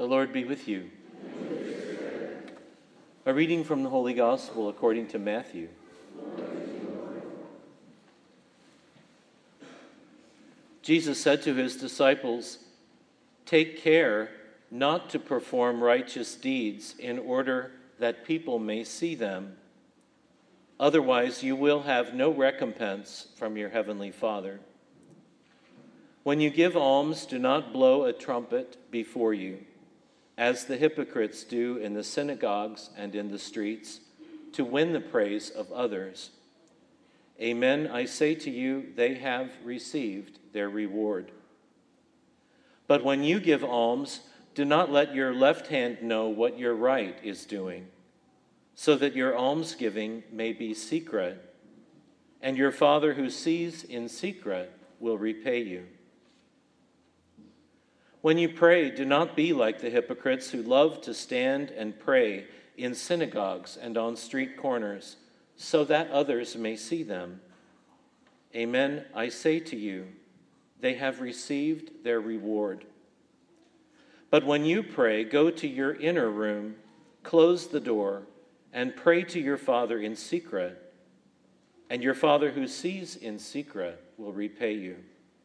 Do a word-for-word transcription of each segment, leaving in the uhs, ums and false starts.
The Lord be with you. A reading from the Holy Gospel according to Matthew. Jesus said to his disciples, "Take care not to perform righteous deeds in order that people may see them. Otherwise, you will have no recompense from your heavenly Father. When you give alms, do not blow a trumpet before you, as the hypocrites do in the synagogues and in the streets, to win the praise of others. Amen, I say to you, they have received their reward. But when you give alms, do not let your left hand know what your right is doing, so that your almsgiving may be secret, and your Father who sees in secret will repay you. When you pray, do not be like the hypocrites who love to stand and pray in synagogues and on street corners, so that others may see them. Amen, I say to you, they have received their reward. But when you pray, go to your inner room, close the door, and pray to your Father in secret, and your Father who sees in secret will repay you.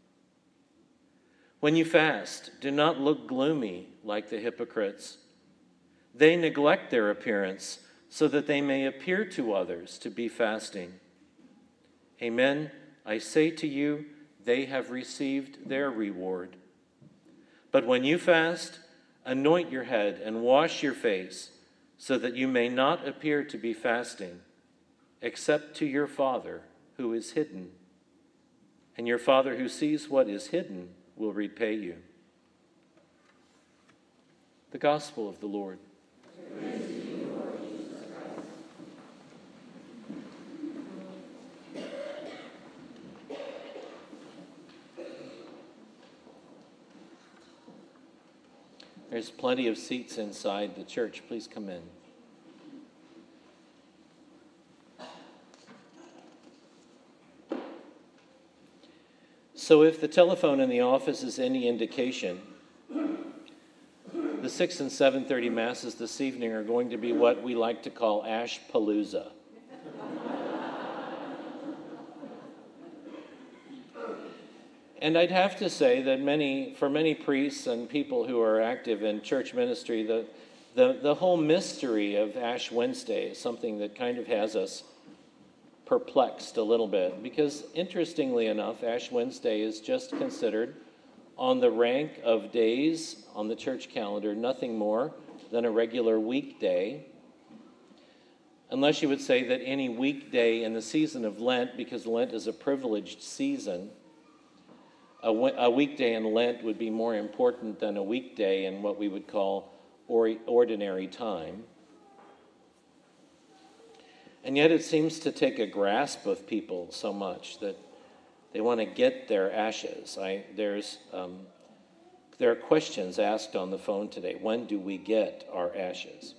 When you fast, do not look gloomy like the hypocrites. They neglect their appearance so that they may appear to others to be fasting. Amen, I say to you, they have received their reward. But when you fast, anoint your head and wash your face, so that you may not appear to be fasting, except to your Father who is hidden. And your Father who sees what is hidden will repay you." The Gospel of the Lord. Praise to you, Lord Jesus Christ. There's plenty of seats inside the church. Please come in. So if the telephone in the office is any indication, the six and seven thirty masses this evening are going to be what we like to call Ash Palooza. And I'd have to say that many, for many priests and people who are active in church ministry, the, the, the whole mystery of Ash Wednesday is something that kind of has us perplexed a little bit, because interestingly enough, Ash Wednesday is just considered on the rank of days on the church calendar, nothing more than a regular weekday, unless you would say that any weekday in the season of Lent, because Lent is a privileged season, a, a weekday in Lent would be more important than a weekday in what we would call or, ordinary time. And yet it seems to take a grasp of people so much that they want to get their ashes. I, there's, um, there are questions asked on the phone today. When do we get our ashes?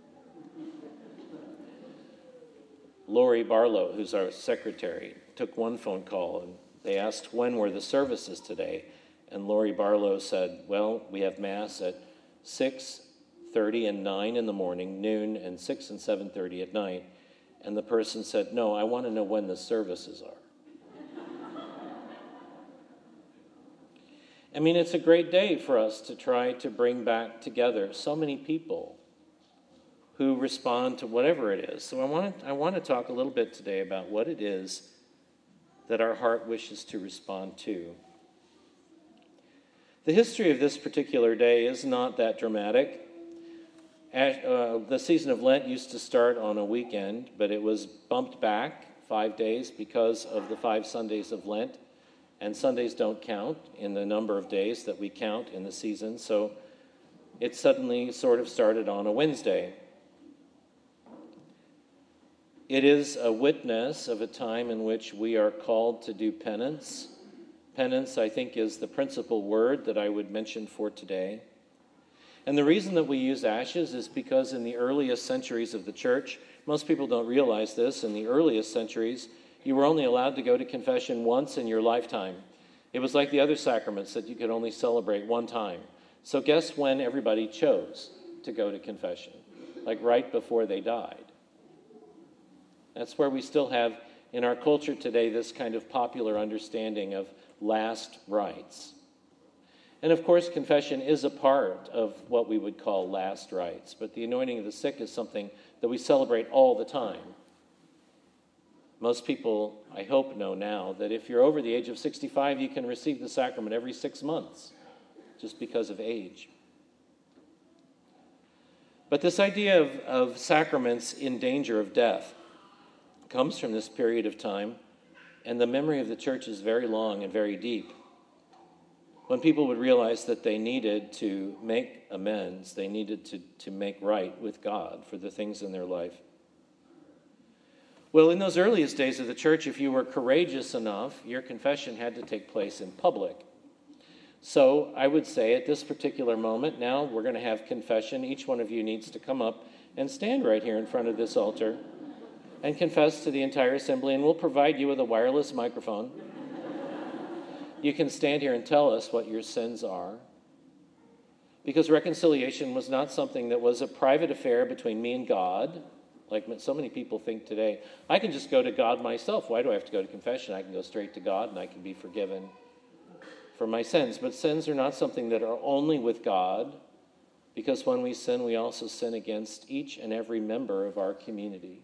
Lori Barlow, who's our secretary, took one phone call and they asked when were the services today. And Lori Barlow said, well, we have Mass at six thirty and nine in the morning, noon, and six and seven thirty at night. And the person said, no, I want to know when the services are. I mean, it's a great day for us to try to bring back together so many people who respond to whatever it is. So I want to, I want to talk a little bit today about what it is that our heart wishes to respond to. The history of this particular day is not that dramatic. Uh, the season of Lent used to start on a weekend, but it was bumped back five days because of the five Sundays of Lent. And Sundays don't count in the number of days that we count in the season, so it suddenly sort of started on a Wednesday. It is a witness of a time in which we are called to do penance. Penance, I think, is the principal word that I would mention for today. And the reason that we use ashes is because in the earliest centuries of the church, most people don't realize this, in the earliest centuries, you were only allowed to go to confession once in your lifetime. It was like the other sacraments that you could only celebrate one time. So guess when everybody chose to go to confession? Like right before they died. That's where we still have, in our culture today, this kind of popular understanding of last rites. And of course, confession is a part of what we would call last rites, but the anointing of the sick is something that we celebrate all the time. Most people, I hope, know now that if you're over the age of sixty-five, you can receive the sacrament every six months, just because of age. But this idea of, of sacraments in danger of death comes from this period of time, and the memory of the church is very long and very deep. When people would realize that they needed to make amends, they needed to, to make right with God for the things in their life. Well, in those earliest days of the church, if you were courageous enough, your confession had to take place in public. So I would say at this particular moment, now we're going to have confession. Each one of you needs to come up and stand right here in front of this altar and confess to the entire assembly, and we'll provide you with a wireless microphone. You can stand here and tell us what your sins are. Because reconciliation was not something that was a private affair between me and God, like so many people think today. I can just go to God myself. Why do I have to go to confession? I can go straight to God and I can be forgiven for my sins. But sins are not something that are only with God, because when we sin, we also sin against each and every member of our community.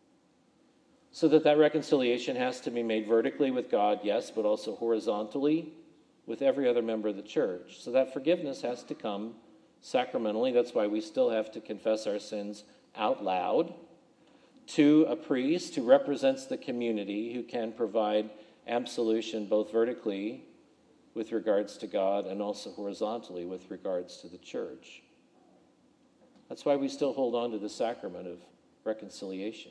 So that that reconciliation has to be made vertically with God, yes, but also horizontally with every other member of the church. So that forgiveness has to come sacramentally. That's why we still have to confess our sins out loud to a priest who represents the community, who can provide absolution both vertically with regards to God and also horizontally with regards to the church. That's why we still hold on to the sacrament of reconciliation.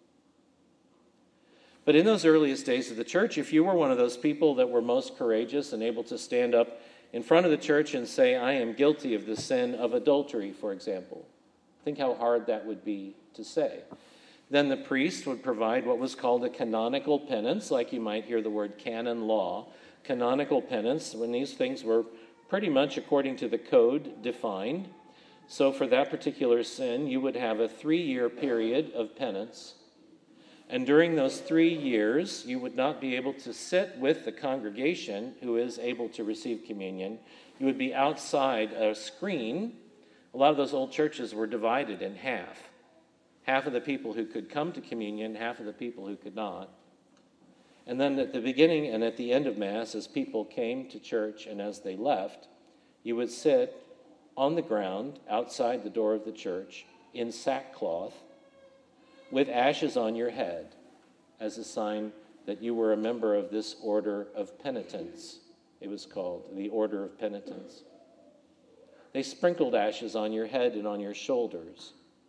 But in those earliest days of the church, if you were one of those people that were most courageous and able to stand up in front of the church and say, I am guilty of the sin of adultery, for example, think how hard that would be to say. Then the priest would provide what was called a canonical penance, like you might hear the word canon law. Canonical penance, when these things were pretty much according to the code defined. So for that particular sin, you would have a three-year period of penance. And during those three years, you would not be able to sit with the congregation who is able to receive communion. You would be outside a screen. A lot of those old churches were divided in half. Half of the people who could come to communion, half of the people who could not. And then at the beginning and at the end of Mass, as people came to church and as they left, you would sit on the ground outside the door of the church in sackcloth, with ashes on your head as a sign that you were a member of this order of penitence. It was called the Order of Penitence. They sprinkled ashes on your head and on your shoulders.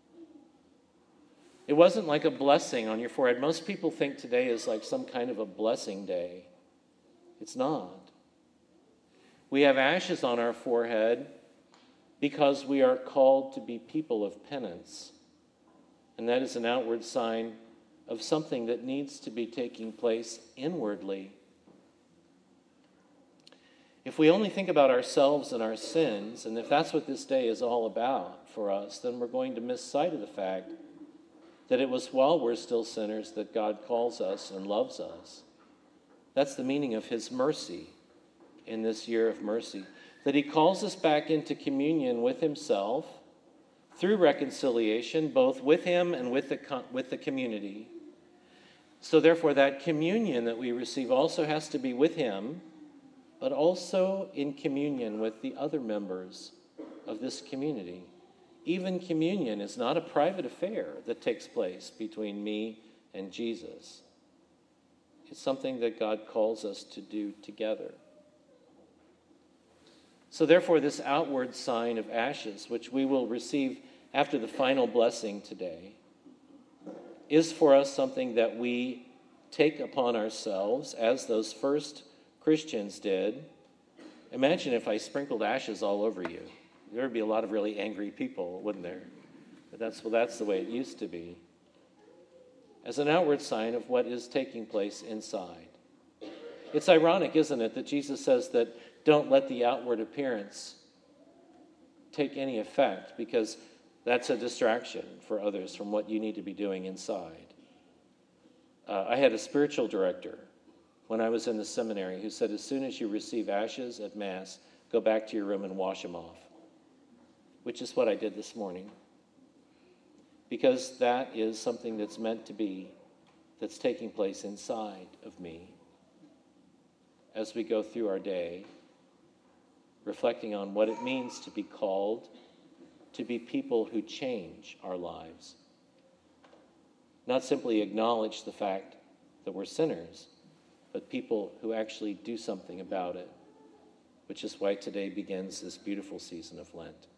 It wasn't like a blessing on your forehead. Most people think today is like some kind of a blessing day. It's not. We have ashes on our forehead because we are called to be people of penance. And that is an outward sign of something that needs to be taking place inwardly. If we only think about ourselves and our sins, and if that's what this day is all about for us, then we're going to miss sight of the fact that it was while we're still sinners that God calls us and loves us. That's the meaning of his mercy in this year of mercy, that he calls us back into communion with himself, through reconciliation, both with him and with the, with the community. So therefore, that communion that we receive also has to be with him, but also in communion with the other members of this community. Even communion is not a private affair that takes place between me and Jesus. It's something that God calls us to do together. So therefore, this outward sign of ashes, which we will receive after the final blessing today, is for us something that we take upon ourselves as those first Christians did. Imagine if I sprinkled ashes all over you. There would be a lot of really angry people, wouldn't there? But that's, well, that's the way it used to be. As an outward sign of what is taking place inside. It's ironic, isn't it, that Jesus says that don't let the outward appearance take any effect because that's a distraction for others from what you need to be doing inside. Uh, I had a spiritual director when I was in the seminary who said, as soon as you receive ashes at Mass, go back to your room and wash them off, which is what I did this morning. Because that is something that's meant to be, that's taking place inside of me as we go through our day, reflecting on what it means to be called, to be people who change our lives. Not simply acknowledge the fact that we're sinners, but people who actually do something about it, which is why today begins this beautiful season of Lent.